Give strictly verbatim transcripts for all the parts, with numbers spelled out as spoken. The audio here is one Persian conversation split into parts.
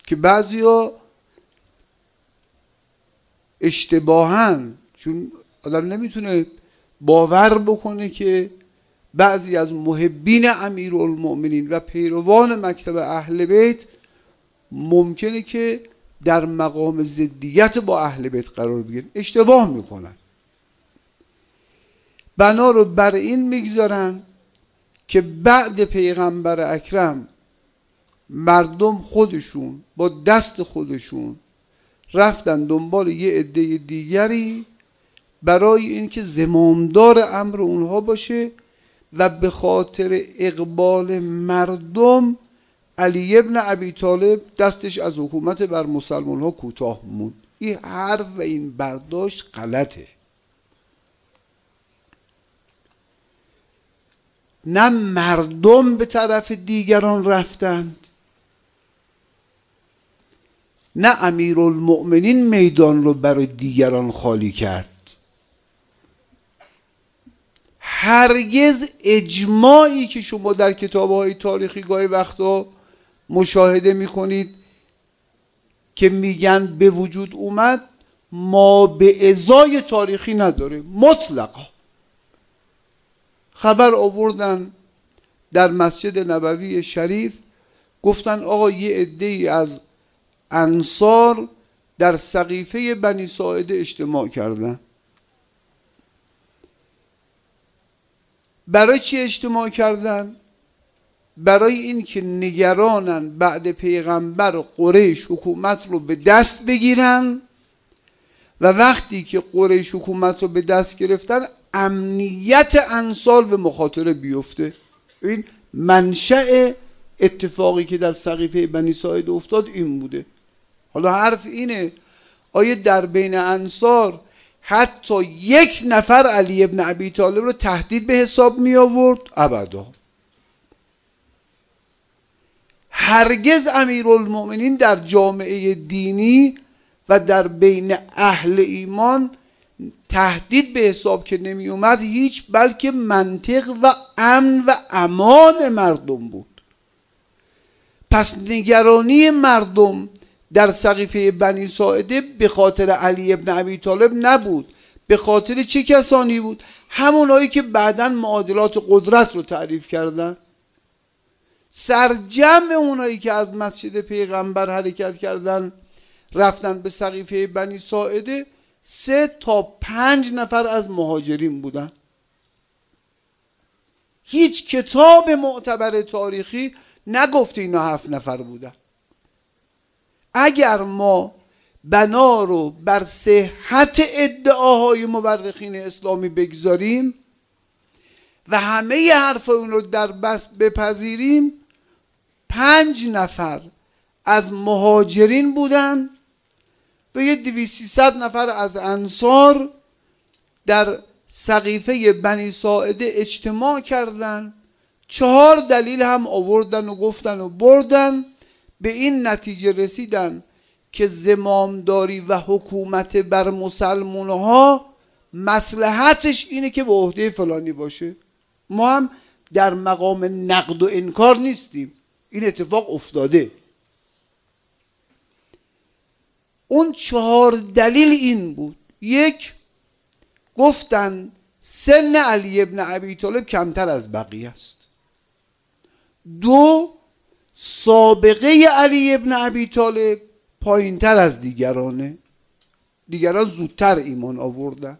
که بعضیا اشتباهن، چون آدم نمیتونه باور بکنه که بعضی از محبین امیرالمؤمنین و پیروان مکتب اهل بیت ممکنه که در مقام ضدیت با اهل بیت قرار بگیرن. اشتباه میکنن. بنا رو بر این میگذارن که بعد پیغمبر اکرم مردم خودشون با دست خودشون رفتن دنبال یه عده دیگری برای اینکه زمامدار امر اونها باشه و به خاطر اقبال مردم علی ابن ابی طالب دستش از حکومت بر مسلمان ها کوتاه موند. این حرف و این برداشت غلطه. نه مردم به طرف دیگران رفتند، نه امیرالمؤمنین میدان رو برای دیگران خالی کرد. هرگز اجماعی که شما در کتاب‌های تاریخی گاهی وقتا مشاهده میکنید که میگن به وجود اومد، ما به ازای تاریخی نداره. مطلقا خبر آوردن در مسجد نبوی شریف، گفتن آقا یه عده‌ای از انصار در سقیفه بنی ساعده اجتماع کردن. برای چی اجتماع کردن؟ برای این که نگرانن بعد پیغمبر قریش حکومت رو به دست بگیرن و وقتی که قریش حکومت رو به دست گرفتن امنیت انصار به مخاطره بیفته. این منشأ اتفاقی که در سقیفه بنی ساعده افتاد این بوده. حالا حرف اینه آیا در بین انصار حتی یک نفر علی ابن ابی طالب رو تهدید به حساب می آورد؟ ابدا. هرگز امیرالمؤمنین در جامعه دینی و در بین اهل ایمان تهدید به حساب که نمی اومد هیچ، بلکه منطق و امن و امان مردم بود. پس نگرانی مردم در سقیفه بنی ساعده به خاطر علی ابن ابی طالب نبود. به خاطر چه کسانی بود؟ همونایی که بعداً معادلات قدرت رو تعریف کردن. سرجمع اونایی که از مسجد پیغمبر حرکت کردن رفتن به سقیفه بنی ساعده سه تا پنج نفر از مهاجرین بودن. هیچ کتاب معتبر تاریخی نگفته اینا هفت نفر بودن. اگر ما بنا رو بر صحت ادعاهای مورخین اسلامی بگذاریم و همه ی حرفای اون رو در بس بپذیریم، پنج نفر از مهاجرین بودن و یه دویست سیصد نفر از انصار در سقیفه بنی ساعده اجتماع کردن. چهار دلیل هم آوردن و گفتن و بردن، به این نتیجه رسیدن که زمامداری و حکومت بر مسلمانها مصلحتش اینه که به عهده فلانی باشه. ما هم در مقام نقد و انکار نیستیم، این اتفاق افتاده. اون چهار دلیل این بود: یک، گفتن سن علی ابن ابی طالب کمتر از بقیه است. دو، سابقه علی ابن ابی طالب پایین تر از دیگرانه، دیگران زودتر ایمان آوردن.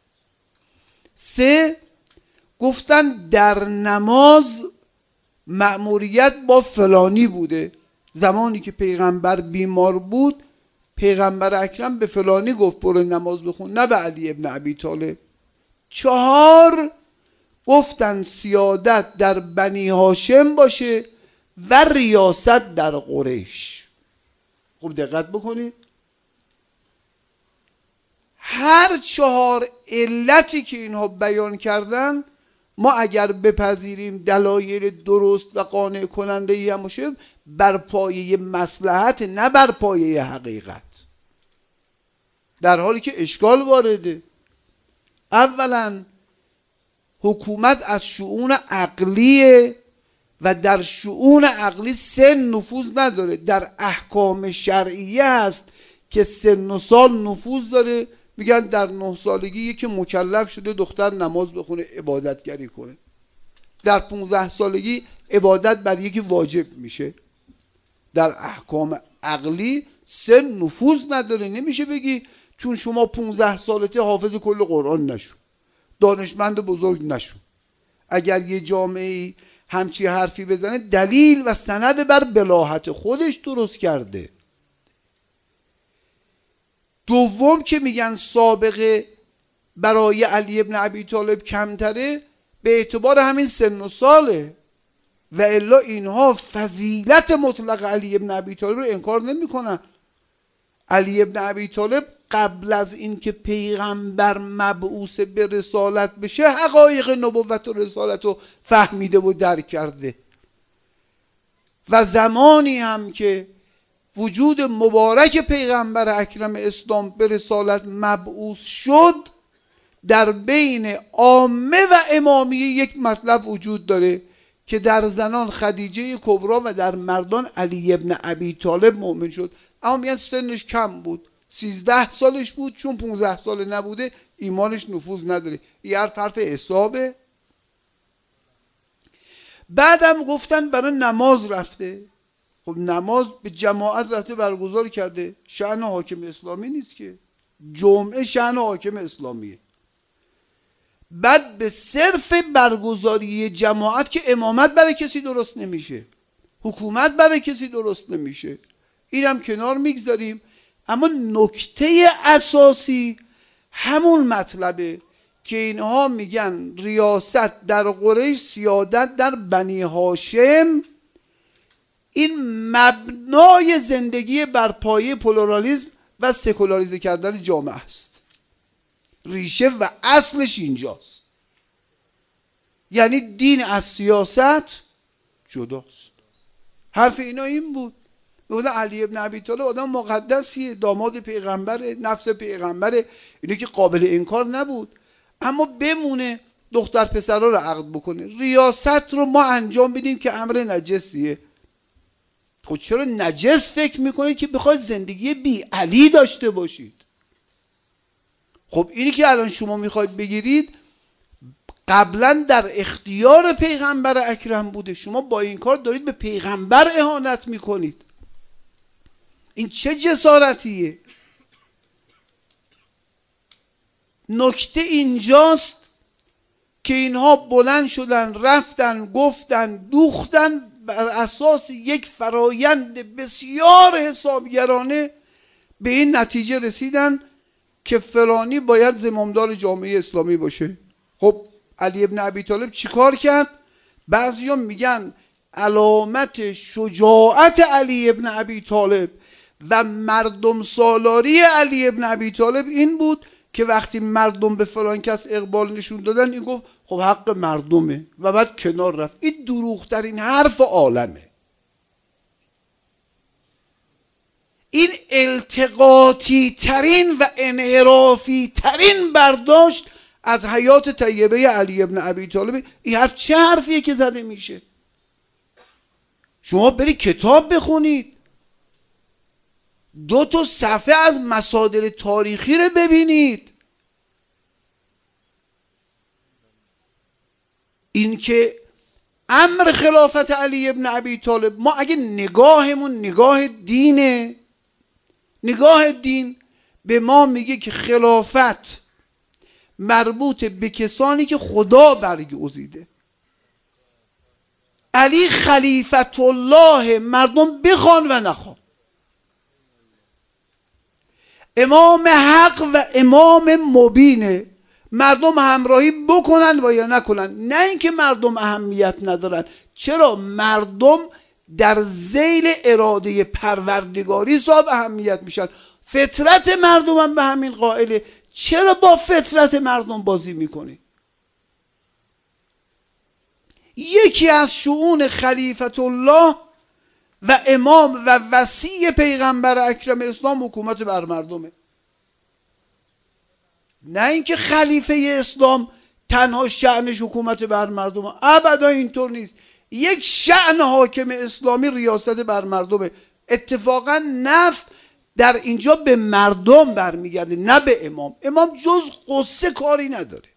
سه، گفتن در نماز مأموریت با فلانی بوده. زمانی که پیغمبر بیمار بود پیغمبر اکرم به فلانی گفت برو نماز بخون، نه به علی ابن ابی طالب. چهار، گفتن سیادت در بنی هاشم باشه و ریاست در قریش. خوب دقت بکنید، هر چهار علتی که اینها بیان کردن ما اگر بپذیریم دلایل درست و قانع کننده ای هم باشه، بر پایه مصلحت نه بر پایه حقیقت، در حالی که اشکال وارده. اولا حکومت از شؤون عقلیه و در شؤون عقلی سن نفوذ نداره. در احکام شرعیه هست که سن و سال نفوذ داره. میگن در نه سالگی یکی مکلف شده دختر نماز بخونه، عبادتگری کنه. در پونزده سالگی عبادت بر یکی واجب میشه. در احکام عقلی سن نفوذ نداره. نمیشه بگی چون شما پونزده سالته حافظ کل قرآن نشو، دانشمند بزرگ نشو. اگر یه جامعه همچی حرفی بزنه دلیل و سند بر بلاهت خودش درست کرده. دوم که میگن سابقه برای علی ابن ابی طالب کمتره به اعتبار همین سن و ساله، و الا اینها فضیلت مطلق علی ابن ابی طالب رو انکار نمیکنن. علی ابن ابی طالب قبل از اینکه پیغمبر مبعوث به رسالت بشه حقایق نبوت و رسالت رو فهمیده و درک کرده، و زمانی هم که وجود مبارک پیغمبر اکرم اسلام به رسالت مبعوث شد، در بین عامه و امامیه یک مطلب وجود داره که در زنان خدیجه کبرا و در مردان علی ابن ابی طالب مؤمن شد. اما میگن سنش کم بود، سیزده سالش بود، چون پونزده ساله نبوده ایمانش نفوذ نداره. این حرف حرف حسابه. بعدم گفتن برای نماز رفته. خب نماز به جماعت رفته برگزار کرده، شأن حاکم اسلامی نیست که، جمعه شأن حاکم اسلامیه. بعد به صرف برگزاری جماعت که امامت برای کسی درست نمیشه، حکومت برای کسی درست نمیشه، اینم کنار میگذاریم. اما نکته اساسی همون مطلبه که اینها میگن ریاست در قریش، سیادت در بنی هاشم، این مبنای زندگی بر پایه پلورالیسم و سکولاریزه کردن جامعه است. ریشه و اصلش اینجاست. یعنی دین از سیاست جداست. حرف اینا این بود. بودن علی ابن ابی طالب آدم مقدسیه، داماد پیغمبره، نفس پیغمبره، اینه که قابل انکار نبود. اما بمونه دختر پسرها رو عقد بکنه، ریاست رو ما انجام بدیم که امر نجسیه. خب چرا نجس فکر میکنید که بخواید زندگی بی علی داشته باشید؟ خب اینی که الان شما میخواید بگیرید قبلا در اختیار پیغمبر اکرم بوده، شما با این کار دارید به پیغمبر اهانت میکنید. این چه جسارتیه؟ نکته اینجاست که اینها بلند شدن رفتن گفتن دوختن بر اساس یک فرایند بسیار حسابگرانه به این نتیجه رسیدن که فلانی باید زمامدار جامعه اسلامی باشه. خب علی ابن ابی طالب چیکار کرد؟ بعضیان میگن علامت شجاعت علی ابن ابی طالب و مردم سالاری علی ابن ابی طالب این بود که وقتی مردم به فلان کس اقبال نشون دادن این گفت خب حق مردمه و بعد کنار رفت. این دروغترین حرف عالمه. این التقاطی ترین و انحرافی ترین برداشت از حیات طیبه علی ابن ابی طالب. این حرف چه حرفیه که زده میشه؟ شما برید کتاب بخونید، دو تا صفحه از مصادر تاریخی رو ببینید. این که امر خلافت علی ابن ابی طالب، ما اگه نگاهمون نگاه دینه، نگاه دین به ما میگه که خلافت مربوط به کسانی که خدا برگزیده. علی خلیفت الله، مردم بخوان و نخوان. امام حق و امام مبینه، مردم همراهی بکنن و یا نکنن. نه اینکه مردم اهمیت ندارن. چرا؟ مردم در ذیل اراده پروردگاری صاحب اهمیت میشن. فطرت مردم هم به همین قائله. چرا با فطرت مردم بازی میکنی؟ یکی از شؤون خلیفت الله و امام و وصی پیغمبر اکرم اسلام حکومت بر مردمه. نه اینکه خلیفه اسلام تنها شأنش حکومت بر مردمه. ابدا اینطور نیست. یک شأن حاکم اسلامی ریاست بر مردمه. اتفاقا نفع در اینجا به مردم برمیگرده نه به امام. امام جز قصه کاری نداره.